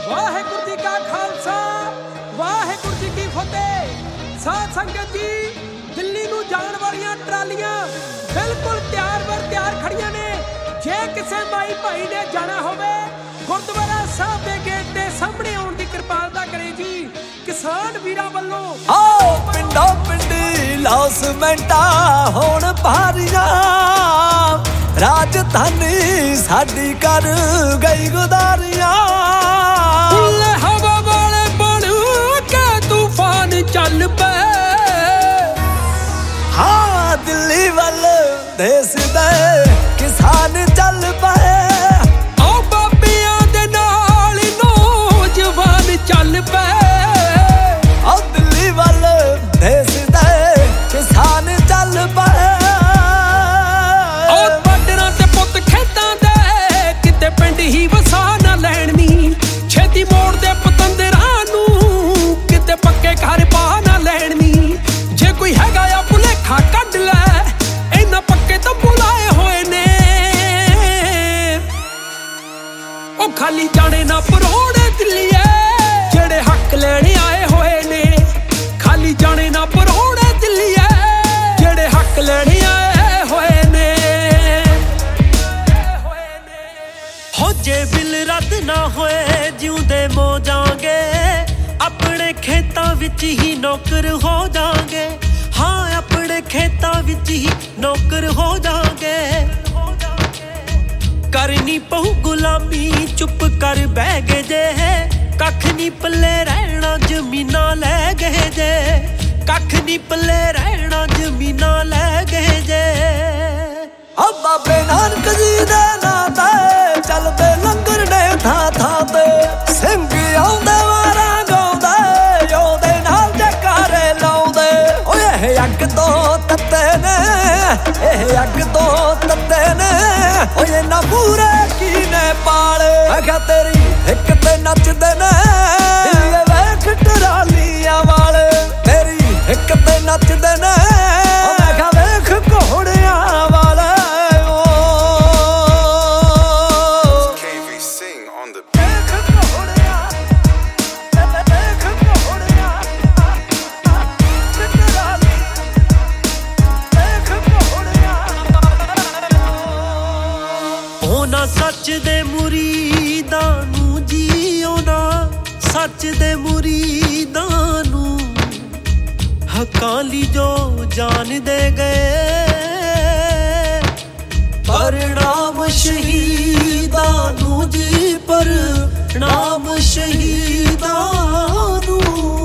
ਵਾਹਿਗੁਰੂ ਜੀ ਕਾ ਖਾਲਸਾ ਵਾਹਿਗੁਰੂ ਜੀ ਕੀ ਫਤਿਹ। ਸਾਧ ਸੰਗਤ ਜੀ, ਦਿੱਲੀ ਨੂੰ ਜਾਣ ਵਾਲੀਆਂ ਟਰਾਲੀਆਂ ਬਿਲਕੁਲ ਤਿਆਰ ਖੜੀਆਂ ਨੇ। ਜੇ ਕਿਸੇ ਮਾਈ ਭਾਈ ਨੇ ਜਾਣਾ ਹੋਵੇ ਗੁਰਦੁਆਰਾ ਸਾਹਿਬ ਦੇ ਗੇਟ ਦੇ ਸਾਹਮਣੇ ਆਉਣ ਦੀ ਕਿਰਪਾਲਤਾ ਕਰੇ ਜੀ। ਕਿਸਾਨ ਵੀਰਾਂ ਵੱਲੋਂ ਆਓ ਪਿੰਡੋਂ ਪਿੰਡੀ ਲੌਸਮੈਂਟਾਂ ਹੋਣ ਭਾਰੀਆਂ, ਰਾਜਧਾਨੀ ਸਾਡੀ ਕਰ ਗਈ ਗੁਦਾਰੀਆਂ। ਹਵਾ ਵਾਲੇ ਬਣ ਕੇ ਤੂਫਾਨ ਚੱਲ ਪਏ, ਹਾਂ ਦਿੱਲੀ ਵੱਲ ਦੇਸ ਦੇ ਕਿਸਾਨ ਚੱਲ ਪਏ। ਆਓ ਬਾਬਿਆਂ ਦੇ ਨਾਲ ਨੌਜਵਾਨ ਚੱਲ ਪਏ, ਆਓ ਦਿੱਲੀ ਵੱਲ ਦੇਸ ਦੇ ਕਿਸਾਨ ਚੱਲ ਪਏ। ਆਓ ਬਾਰਡਰਾਂ ਤੇ ਪੁੱਤ ਖੇਤਾਂ ਦੇ ਕਿਤੇ ਪਿੰਡ ਹੀ ਵਸਾ ਨਾ ਲੈਣ ਨੀ। ਛੇਤੀ ਮੋੜ ਦੇ ਪਤੰਦਰਾਂ ਨੂੰ ਕਿਤੇ ਪੱਕੇ ਘਰ ਪਾ ਨਾ ਲੈਣ ਨੀ। ਜੇ ਕੋਈ ਹੈਗਾ ਆ ਭੁਲੇਖਾ ਕੱਢ ਲੈ, ਇਹਨਾਂ ਪੱਕੇ ਤਾਂ ਬੁਲਾਏ ਹੋਏ ਨੇ। ਉਹ ਖਾਲੀ ਜਾਣੇ ਨਾ ਪਰੋੜੇ ਦਿੱਲੀਏ, ਜਿਹੜੇ ਹੱਕ ਲੈਣ ਆਏ ਹੋਏ ਨੇ। ਖਾਲੀ ਜਾਣੇ ਨਾ ਪਰੋੜੇ ਦਿੱਲੀਏ, ਜਿਹੜੇ ਹੱਕ ਲੈਣ ਆਏ ਹੋਏ ਨੇ। ਹੋ ਜੇ ਬਿੱਲ ਰੱਦ ਨਾ ਹੋਏ ਜਿਉਂਦੇ ਮੋ ਜਾਾਂਗੇ, ਆਪਣੇ ਖੇਤਾਂ ਵਿੱਚ ਹੀ ਨੌਕਰ ਹੋ ਜਾਾਂਗੇ। ਹਾਂ ਆਪਣੇ ਖੇਤਾਂ ਵਿੱਚ ਹੀ ਨੌਕਰ ਹੋ ਜਾਾਂਗੇ। ਕਰਨੀ ਪਊ ਗੁਲਾਮੀ ਚੁੱਪ ਕਰ ਬਹਿ ਗਏ ਜੇ, ਕੱਖ ਨੀ ਪੱਲੇ ਰਹਿਣਾ ਜ਼ਮੀਨਾਂ ਲੈ ਗਏ ਜੇ। ਕੱਖ ਨੀ ਪੱਲੇ ਰਹਿਣਾ ਜ਼ਮੀਨਾਂ ਲੈ ਗਏ ਜੇ। ਆ ਬਾਬੇ ਨਾਨਕ ਜੀ ਦੇ ਨਾਂ ਤੇ ਚੱਲਦੇ ਲੰਗਰ ਨੇ ਥਾਂ ਥਾਂ ਤੇ। ਸਿੰਘ ਆਉਂਦੇ ਵਾਰਾਂ ਗਾਉਂਦੇ, ਉਹਦੇ ਨਾਲ ਜੈਕਾਰੇ ਲਾਉਂਦੇ। ਓਏ ਇਹ ਅੱਗ ਤੋਂ ਤੱਤੇ ਨੇ, ਇਹ ਅੱਗ ਤੋਂ ਤੱਤੇ ਨੇ। ਓਏ ਨਾ ਪੂਰੇ ਕੀ ਨੇ ਪਾਲੇ, ਮੈਂ ਕਿਹਾ ਤੇਰੀ ਇੱਕ ਤੇ ਨੱਚਦੇ ਨੇ ਇਹ ਵੇਖ ਟਰਾਲੀਆਂ ਵਾਲੇ। ਤੇਰੀ ਇੱਕ ਤੇ ਨੱਚਦੇ ਨੇ, ਮੈਂ ਕਿਹਾ ਵੇਖ ਘੋੜਿਆਂ ਵਾਲੇ। ਉਹਨਾਂ ਸੱਚ ਦੇ ਮੁਰੀਦਾਂ ਨੂੰ ਜੀ, ਉਹਨਾਂ ਸੱਚ ਦੇ ਮੁਰੀਦਾਂ ਨੂੰ ਹੱਕਾਂ ਲਈ ਜੋ ਜਾਨ ਦੇ ਗਏ। ਪ੍ਰਣਾਮ ਸ਼ਹੀਦਾਂ ਨੂੰ ਜੀ, ਪ੍ਰਣਾਮ ਸ਼ਹੀਦਾਂ ਨੂੰ।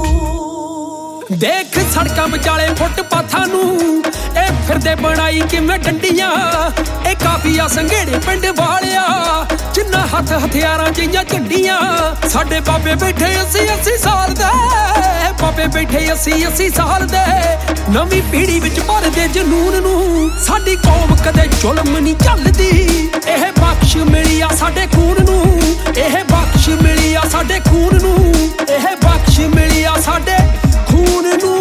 ਦੇਖ ਸੜਕਾਂ ਵਿਚਾਲੇ ਫੁੱਟਪਾਥਾਂ ਨੂੰ ਇਹ ਫਿਰਦੇ ਬਣਾਈ ਕਿਵੇਂ ਡੰਡੀਆਂ। ਇਹ ਕਾਫੀਆ ਸੰਘੇੜੇ ਪਿੰਡ ਵਾਲਿਆ, ਜਿੰਨਾ ਹੱਥ ਹਥਿਆਰਾਂ ਜਿਹੀਆਂ ਝੰਡੀਆਂ। ਸਾਡੇ ਬਾਬੇ ਬੈਠੇ 80-80 ਸਾਲ ਦੇ, ਬਾਬੇ ਬੈਠੇ 80-80 ਸਾਲ ਦੇ। ਨਵੀਂ ਪੀੜ੍ਹੀ ਵਿੱਚ ਭਰਦੇ ਜਨੂਨ ਨੂੰ, ਸਾਡੀ ਕੌਮ ਕਦੇ ਜ਼ੁਲਮ ਨਹੀਂ ਝੱਲਦੀ। ਇਹ ਬਖਸ਼ ਮਿਲੀ ਆ ਸਾਡੇ ਖੂਨ ਨੂੰ, ਇਹ ਬਖਸ਼ ਮਿਲੀ ਆ ਸਾਡੇ ਖੂਨ ਨੂੰ, ਇਹ ਬਖਸ਼ ਮਿਲੀ ਆ ਸਾਡੇ ਖੂਨ ਨੂੰ।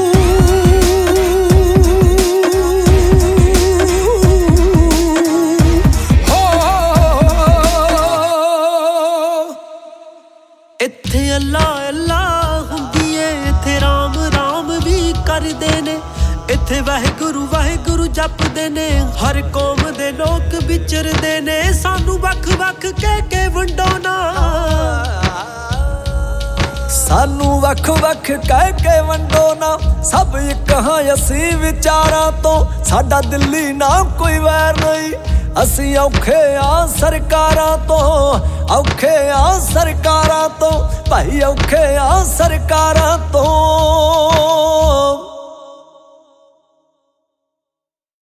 ਇੱਥੇ ਅੱਲਾ ਅੱਲਾ ਹੁੰਦੀ ਏ, ਇੱਥੇ ਰਾਮ ਰਾਮ ਵੀ ਕਰਦੇ ਨੇ। ਇੱਥੇ ਵਾਹਿਗੁਰੂ ਵਾਹਿਗੁਰੂ ਜਪਦੇ ਨੇ, ਹਰ ਕੌਮ ਦੇ ਲੋਕ ਵਿਚਰਦੇ ਨੇ। ਸਾਨੂੰ ਵੱਖ ਵੱਖ ਕਹਿ ਕੇ ਵੰਡੋ ਨਾ, ਸਾਨੂੰ ਵੱਖ ਵੱਖ ਕਹਿ ਕੇ ਵੰਡੋ ਨਾ। ਸਭ ਇੱਕ ਹਾਂ ਅਸੀਂ ਵਿਚਾਰਾਂ ਤੋਂ, ਸਾਡਾ ਦਿੱਲੀ ਨਾ ਕੋਈ ਵੈਰ ਨਹੀਂ। ਅਸੀਂ ਔਖੇ ਆ ਸਰਕਾਰਾਂ ਤੋਂ, ਔਖੇ ਆ ਸਰਕਾਰਾਂ ਤੋਂ ਭਾਈ, ਔਖੇ ਆ ਸਰਕਾਰਾਂ ਤੋਂ।